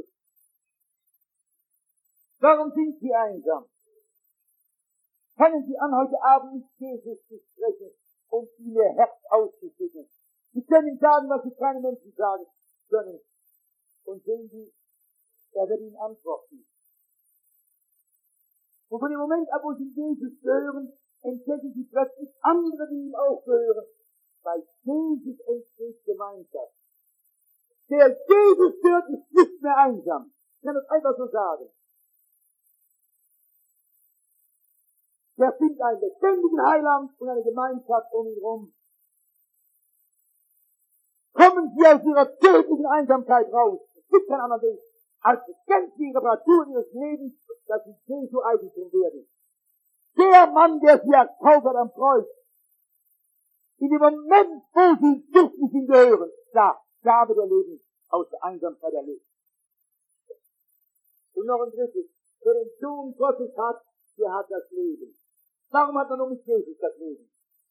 Speaker 2: Warum sind Sie einsam? Fangen Sie an, heute Abend mit Jesus zu sprechen und ihm Ihr Herz auszuschütten. Sie können ihm sagen, was Sie keine Menschen sagen können. Und sehen Sie, er wird Ihnen antworten. Und von dem Moment ab, wo Sie Jesus hören, entdecken Sie plötzlich andere, die ihm auch gehören. Bei Jesus entsteht Gemeinschaft. Der Jesus hört, ist nicht mehr einsam. Ich kann das einfach so sagen. Der findet einen lebendigen Heiland und eine Gemeinschaft um ihn herum. Kommen Sie aus Ihrer tödlichen Einsamkeit raus. Es gibt keinen anderen Weg, als die ganze Reparatur Ihres Lebens, dass Sie Jesu Eigentum werden. Der Mann, der Sie erkauft hat am Kreuz, in dem Moment, wo Sie wirklich ihm gehören, da, da wird er leben, aus der Einsamkeit erlebt. Und noch ein drittes, wer den Sohn Gottes hat, der hat das Leben. Warum hat man nur mit Jesus das Leben?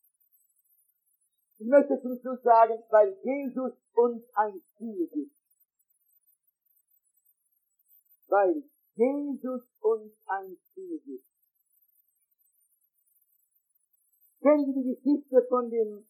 Speaker 2: Ich möchte zum Schluss sagen, weil Jesus uns ein Ziel gibt. Weil Jesus uns ein Ziel gibt. Kennen Sie die Geschichte von dem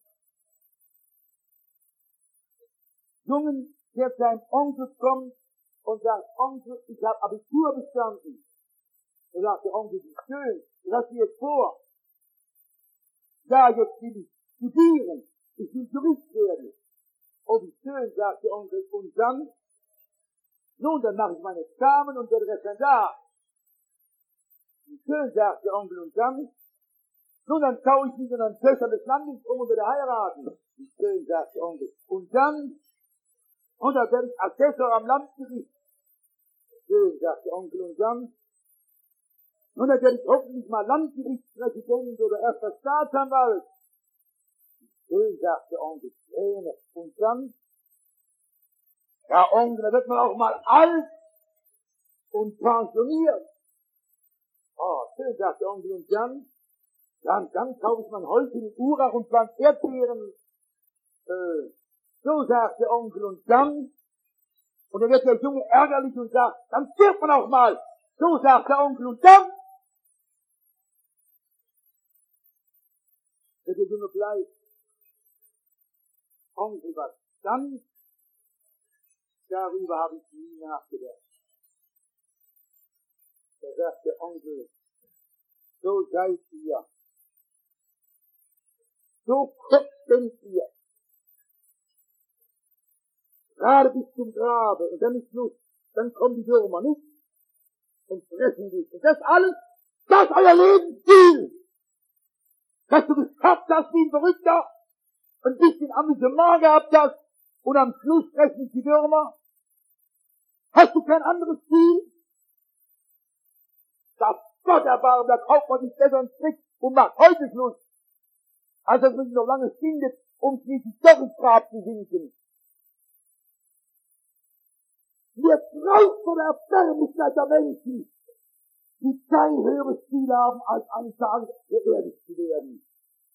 Speaker 2: Jungen, der zu seinem Onkel kommt und sagt, Onkel, ich habe Abitur bestanden. Er sagt, der Onkel, wie schön, lass dir jetzt vor. Ja, jetzt will ich studieren, ich will Jurist werden. Oh, wie schön, sagt der Onkel, und dann? Nun, dann mache ich meine Examen und werde Referendar. Wie schön, sagt der Onkel, und dann? Nun, dann schaue ich mich in einen Töchter des Landes um und werde heiraten. Wie schön, sagt der Onkel. Und dann? Und dann werde ich Assessor am Landgericht. Schön, sagt der Onkel, und dann? Und dann werde ich hoffentlich mal Landgerichtspräsident oder erster Staatsanwalt. Schön, sagt der Onkel, Träne. Und dann? Ja, Onkel, da wird man auch mal alt und pensioniert. Oh, schön, sagt der Onkel und Jan. Dann, dann kaufe ich mein Holz in Urach und pflanze Erdbeeren. Äh, so sagt der Onkel und Jan. Und dann wird der Junge ärgerlich und sagt, dann stirbt man auch mal. So sagt der Onkel und Jan. Der Junge bleibt. Onkel, was dann? Darüber habe ich nie nachgedacht. Da sagt der Onkel, so seid ihr. So guckt ihr. Gerade bis zum Grabe. Und dann ist Schluss. Dann kommen die Würmer nicht und fressen dich. Und das alles, das ist euer Lebensziel. Dass du geschafft hast wie ein Verrückter, ein bisschen Amüsement gehabt hast und am Schluss fressen dich die Würmer. Hast du kein anderes Ziel? Das Gott erbarmt, da kauft man sich besser einen Strick und macht heute Schluss. Als dass man sich noch lange findet, um schließlich doch ins Grab zu sinken. Wir brauchen von der Erbärmlichkeit der Menschen, die kein höheres Ziel haben, als eines Tages beerdigt zu werden.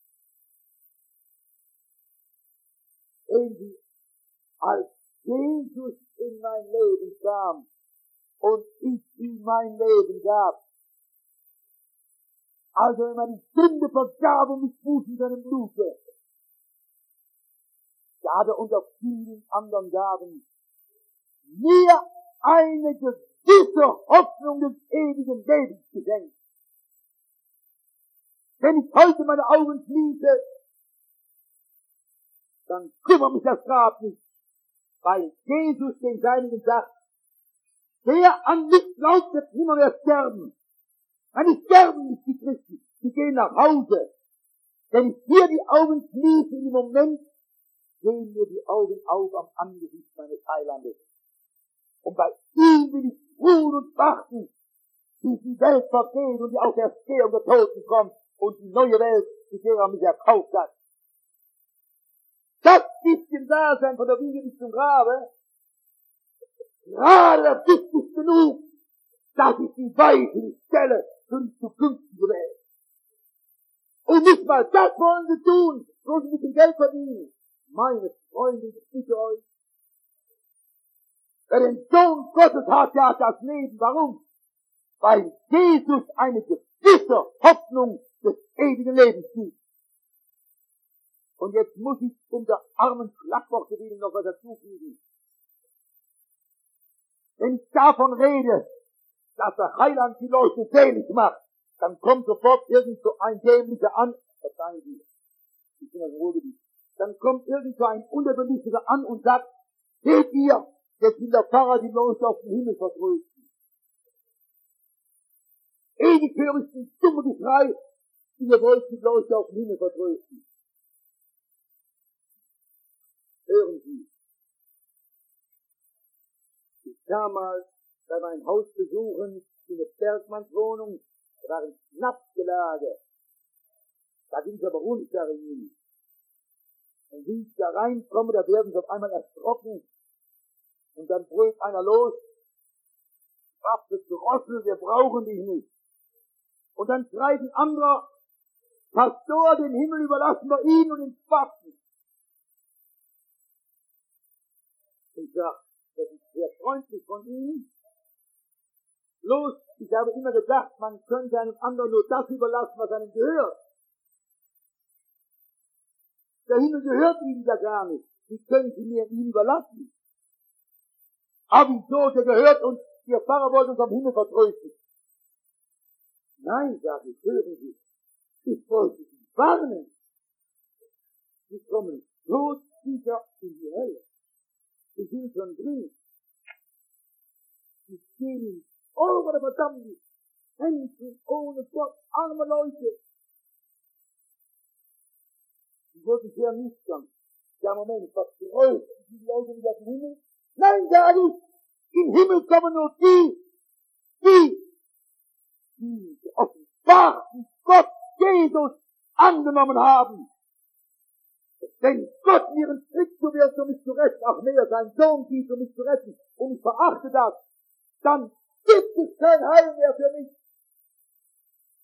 Speaker 2: Sehen Sie, als Jesus in mein Leben kam und ich ihm mein Leben gab, also wenn man die Sünde vergab und mit Fuß in seinem Blute, da hat er unter vielen anderen Gaben mir eine gewisse Hoffnung des ewigen Lebens geschenkt. Wenn ich heute meine Augen schließe, dann kümmert mich das Grab nicht, weil Jesus den Seinigen sagt, wer an mich glaubt, wird nimmer mehr sterben. Nein, die sterben nicht, die Christen, die gehen nach Hause. Wenn ich hier die Augen schließe, im Moment gehen mir die Augen auf am Angesicht meines Heilandes. Und bei ihm will ich ruhen und warten, bis die Welt vergeht und die Auferstehung der Toten kommt und die neue Welt, die der er mich erkauft hat. Das bisschen Dasein von der Wiege bis zum Grabe, gerade wichtig genug, dass ich die Weichen stelle für die zukünftige Welt. Und nicht mal das wollen sie tun, wo sie mit dem Geld verdienen. Meine Freunde, ich bitte euch, wer den Sohn Gottes hat, der hat das Leben. Warum? Weil Jesus eine gewisse Hoffnung des ewigen Lebens gibt. Und jetzt muss ich um der armen Schlagworte willen noch was dazufügen. Wenn ich davon rede, dass der Heiland die Leute selig macht, dann kommt sofort irgend so ein Dämlicher an, verzeihen Sie, ich bin das Ruhrgebiet, dann kommt irgend so ein Unterbelichteter an und sagt, seht ihr, jetzt will der Pfarrer die Leute auf den Himmel vertrösten. Ewig höre ich die dumme Geschrei, ihr wollt die Leute auf den Himmel vertrösten. Hören Sie, ich kam mal bei meinem Haus besuchen, in der Bergmannswohnung, da war ein Schnapsgelage. Da ging es aber runter in ihn. Und wie ich da reinkomme, da werden sie auf einmal erschrocken. Und dann brüllt einer los, Waffe zu Rossel, wir brauchen dich nicht. Und dann schreit ein anderer, Pastor, den Himmel überlassen wir ihn und den Spasten. Ich sag, das ist sehr freundlich von Ihnen. Bloß, ich habe immer gedacht, man könnte einem anderen nur das überlassen, was einem gehört. Der Himmel gehört Ihnen ja gar nicht. Wie können Sie mir ihn überlassen? Aber wieso, der gehört uns, Ihr Pfarrer wollte uns am Himmel vertrösten. Nein, sage ich, hören Sie, ich wollte Sie warnen. Sie kommen so sicher in die Hölle. Sie sind schon drin. Sie stehen over der Verdammnis. Menschen ohne Gott, arme Leute. Die wurden sehr nüchtern. Ja, Moment, was gerollt? Die Leute wieder im Himmel? Nein, sag ich, im Himmel kommen nur die, die, die offenbarten Gott Jesus angenommen haben. Wenn Gott ihren Trick zu wirkt, um mich zu retten, ach mehr, sein Sohn gibt, um mich zu retten, und ich verachte das, dann gibt es kein Heil mehr für mich.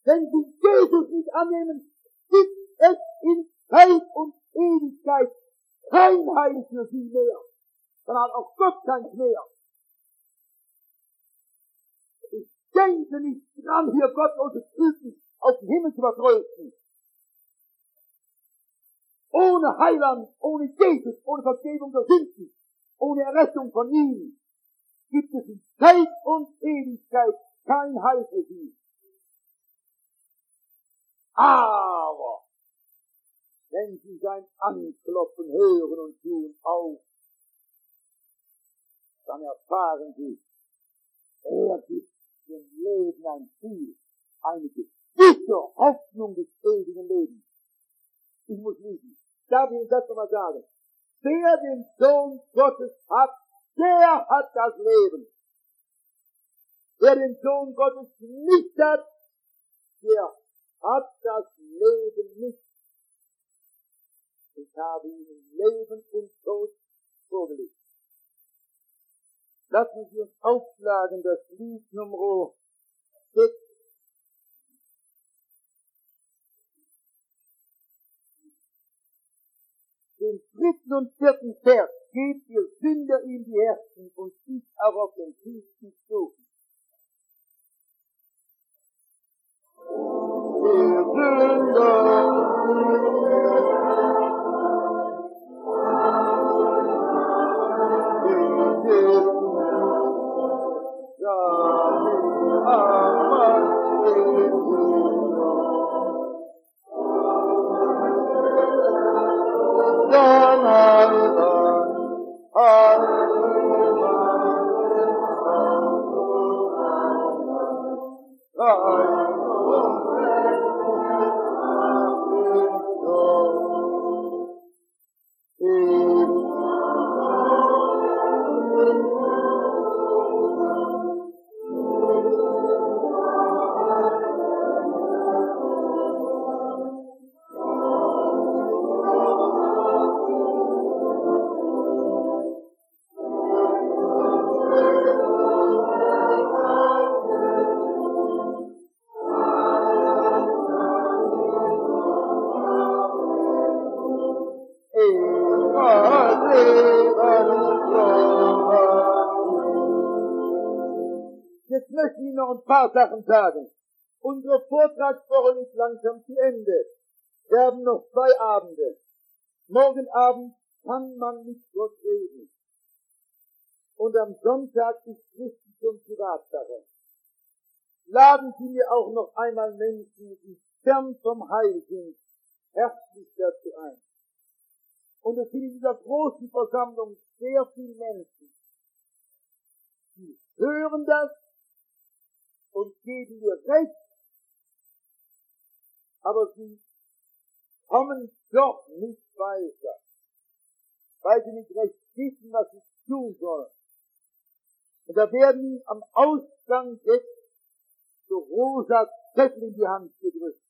Speaker 2: Wenn sie Jesus nicht annehmen, gibt es in Zeit und Ewigkeit kein Heil für sie mehr. Dann hat auch Gott keins mehr. Ich denke nicht dran, hier gottlose Typen auf den Himmel zu vertrösten. Ohne Heiland, ohne Jesus, ohne Vergebung der Sünden, ohne Errettung von ihm, gibt es in Zeit und Ewigkeit kein Heil für sie. Aber wenn sie sein Anklopfen hören und tun auf, dann erfahren sie, er gibt dem Leben ein Ziel, eine gewisse Hoffnung des ewigen Lebens. Ich muss lesen. Darf ich das nochmal sagen? Wer den Sohn Gottes hat, der hat das Leben. Wer den Sohn Gottes nicht hat, der hat das Leben nicht. Ich habe ihnen Leben und Tod vorgelegt. Lassen Sie uns aufschlagen das Lied Nummer sechs. Den dritten und vierten Vers. Gebt ihr Sünder in die Herzen und ich auch auf den tiefsten Stufen. Der Sünder. Jetzt möchte ich noch ein paar Sachen sagen. Unsere Vortragswoche ist langsam zu Ende. Wir haben noch zwei Abende. Morgen Abend kann man mit Gott reden. Und am Sonntag ist Christus und Privatsache. Laden Sie mir auch noch einmal Menschen, die fern vom Heil sind, herzlich dazu ein. Und es sind in dieser großen Versammlung sehr viele Menschen, die hören das und geben mir recht, aber sie kommen doch nicht weiter, weil sie nicht recht wissen, was sie tun sollen. Und da werden am Ausgang jetzt so rosa Zettel in die Hand gedrückt.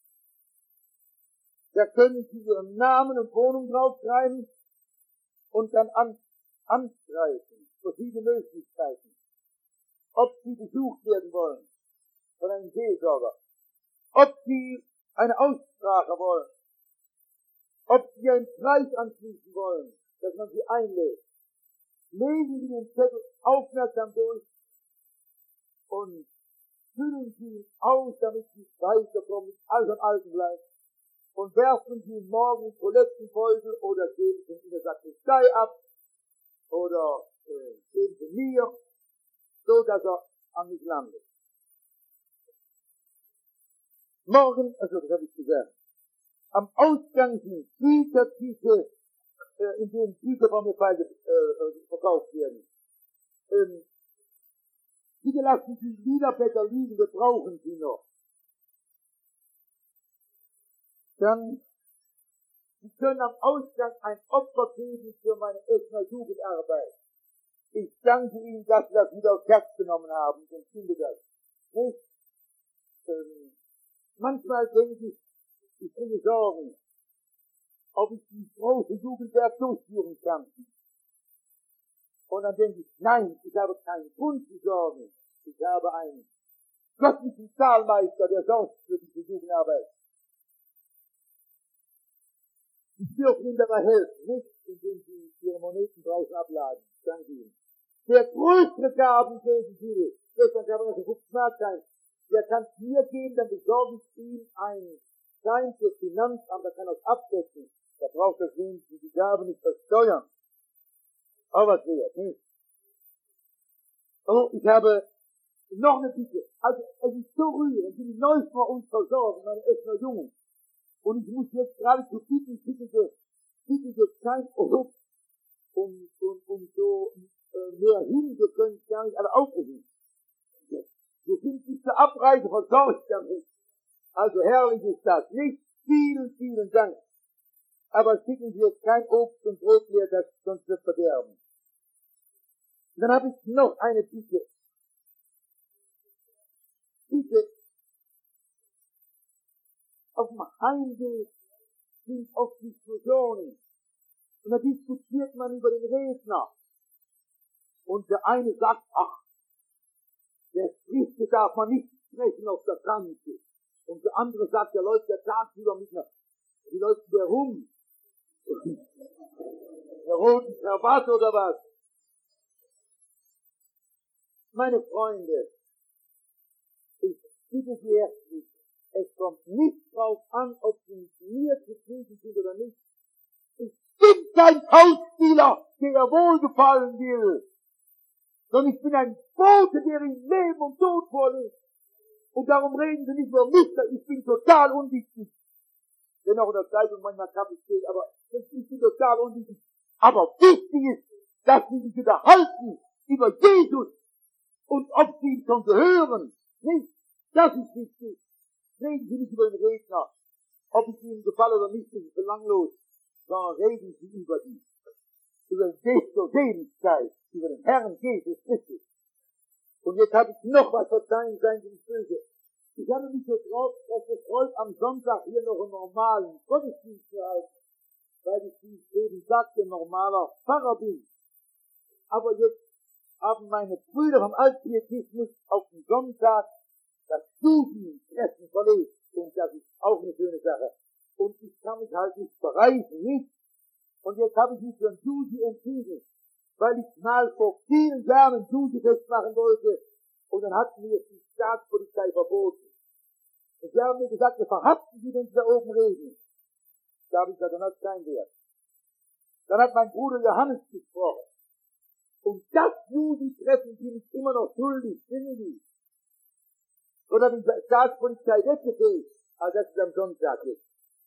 Speaker 2: Da können Sie Ihren Namen und Wohnung draufschreiben und dann an, anstreichen. Verschiedene Möglichkeiten. Ob Sie besucht werden wollen von einem Seelsorger. Ob Sie eine Aussprache wollen. Ob Sie einen Preis anschließen wollen, dass man Sie einlädt. Lesen Sie den Zettel aufmerksam durch und füllen Sie ihn aus, damit Sie weiterkommen, alles am Alten bleibt. Und werfen Sie ihn morgen in Toilettenbeutel oder geben Sie ihn in der Sakristei ab oder äh, geben Sie mir, so dass er an mich landet. Morgen, also das habe ich gesagt, am Ausgang sind Gütertische, äh, in denen Güter von mir beide, äh, verkauft werden. Ähm, bitte lassen Sie Liederblätter liegen, wir brauchen sie noch. Dann, Sie können am Ausgang ein Opfer geben für meine Essener Jugendarbeit. Ich danke Ihnen, dass Sie das wieder aufs Herz genommen haben. Ich empfinde das. Nicht? Ähm, manchmal denke ich, ich kriege Sorgen, ob ich die große Jugendwerk durchführen kann. Und dann denke ich, nein, ich habe keinen Grund zu sorgen. Ich habe ein göttlichen Zahlmeister, der sorgt für diese Jugendarbeit. Ich dürfen Ihnen dabei helfen, nicht indem Sie Ihre Moneten draußen abladen. Danke Ihnen. Der größere Gaben geben will, gestern kann man das so smart sein, der kann es mir geben, dann besorge ich ihm ein Schein für Finanzamt, der kann das absetzen. Da braucht das wenigstens die Gabe nicht versteuern. Aber was wert, nicht? Oh, ich habe noch eine Bitte. Also, es ist so rührend, die neu vor uns versorgen, meine Essener Jungen. Und ich muss jetzt gerade zu bitten, bitte Sie, bitte Sie kein Urlaub und, und, und so äh, mehr hin, wir können es gar nicht alle aufrufen. Wir sind bis zur Abreise versorgt damit. Also herrlich ist das, nicht? Vielen, vielen Dank. Aber schicken Sie jetzt kein Obst und Brot mehr, das sonst wird verderben. Und dann habe ich noch eine Bitte. Bitte, auf dem Heimweg sind oft Diskussionen. Und da diskutiert man über den Redner. Und der eine sagt, ach, der Priester darf man nicht sprechen auf der Kanzel. Und der andere sagt, der läuft der tagsüber mit einer, wie läuft der rum? Der roten Krawatte oder was? Meine Freunde, ich bitte Sie herzlich, es kommt nicht drauf an, ob Sie mit mir zufrieden sind oder nicht. Ich bin kein Schauspieler, der ihr wohlgefallen will, sondern ich bin ein Bote, der in Leben und Tod vorliegt. Und darum reden Sie nicht über mich, ich bin total unwichtig. Wenn auch in der Zeitung manchmal Kaffee steht, aber ich bin total unwichtig. Aber wichtig ist, dass Sie sich unterhalten über Jesus und ob Sie ihn schon gehören. Nicht? Das ist wichtig. Reden Sie nicht über den Redner. Ob ich Ihnen gefalle oder nicht, das ist belanglos. Sondern reden Sie über ihn. Über den Weg zur Lebenszeit. Über den Herrn Jesus Christus. Und jetzt habe ich noch was, verzeihen, seien Sie nicht böse. Ich habe mich so drauf, dass es heute am Sonntag hier noch einen normalen Gottesdienst zu halten. Weil ich, wie ich eben sagte, normaler Pfarrer bin. Aber jetzt haben meine Brüder vom Altpietismus auf den Sonntag das Studientreffen verlegt. Und das ist auch eine schöne Sache. Und ich kann mich halt nicht bereisen, nicht? Und jetzt habe ich mich für ein Studi entschieden, weil ich mal vor vielen Jahren ein Studi-Fest machen wollte. Und dann hat mir die Staatspolizei verboten. Und sie haben mir gesagt, wir verhaften Sie, wenn Sie da oben reden. Da habe ich gesagt, dann hat es keinen Wert. Dann hat mein Bruder Johannes gesprochen. Und das Studi-Treffen bin ich immer noch schuldig, finden Sie. Und dann die Staatspolizei weggefegt, als das ist am Sonntag ist.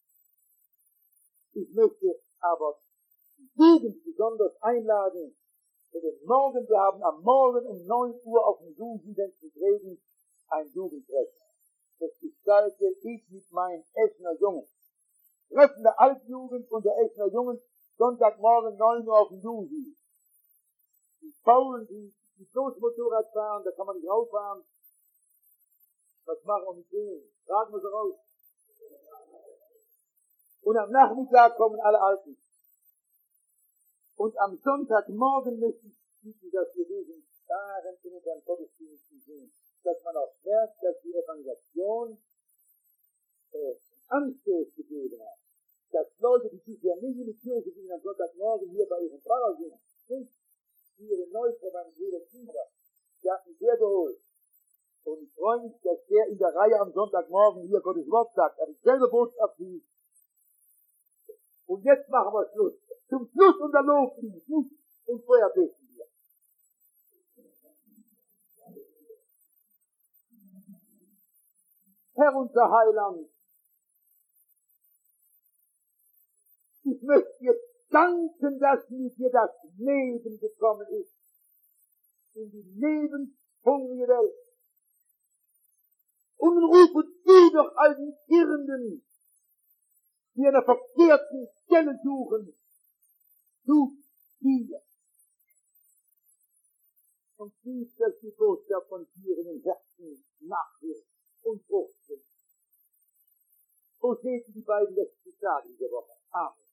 Speaker 2: Ich möchte aber die Jugend besonders einladen, für den Morgen, wir haben am Morgen um neun Uhr auf dem Jugendlichen Reden ein Jugendtreffen. Das gestalte ich mit meinen Essener Jungen. Treffen der Altjugend und der Essener Jungen, Sonntagmorgen neun Uhr auf dem Jugendlichen. Die Faulen, die, die bloß Motorrad fahren, da kann man nicht rauffahren. Was machen wir mit denen? Tragen wir sie raus. Und am Nachmittag kommen alle Alten. Und am Sonntagmorgen möchte ich bitten, dass wir diesen darin in unseren Gottesdiensten sehen, dass man auch merkt, dass die Evangelisation äh, Anstoß gegeben hat. Dass Leute, die bisher nicht in die Kirche gehen, am Sonntagmorgen hier bei ihrem Pfarrer sind, nicht ihre neuevangelisierten Kinder, die hat mich sehr geholt. Und ich freue mich, dass der in der Reihe am Sonntagmorgen hier Gottes Wort sagt. Er hat dieselbe Botschaft wie ich. Und jetzt machen wir Schluss. Zum Schluss unser Loblied, nicht? Und vorher beten wir. Herr unser Heiland, ich möchte dir danken, dass mir dir das Leben gekommen ist. In die lebenshungrige Welt. Und rufe du doch all die Irrenden, die an der verkehrten Stelle suchen, zu dir. Und siehst, dass die Botschaft von dir in den Herzen nachwirkt und fruchtet. So sehen die beiden letzten Tage dieser Woche. Amen.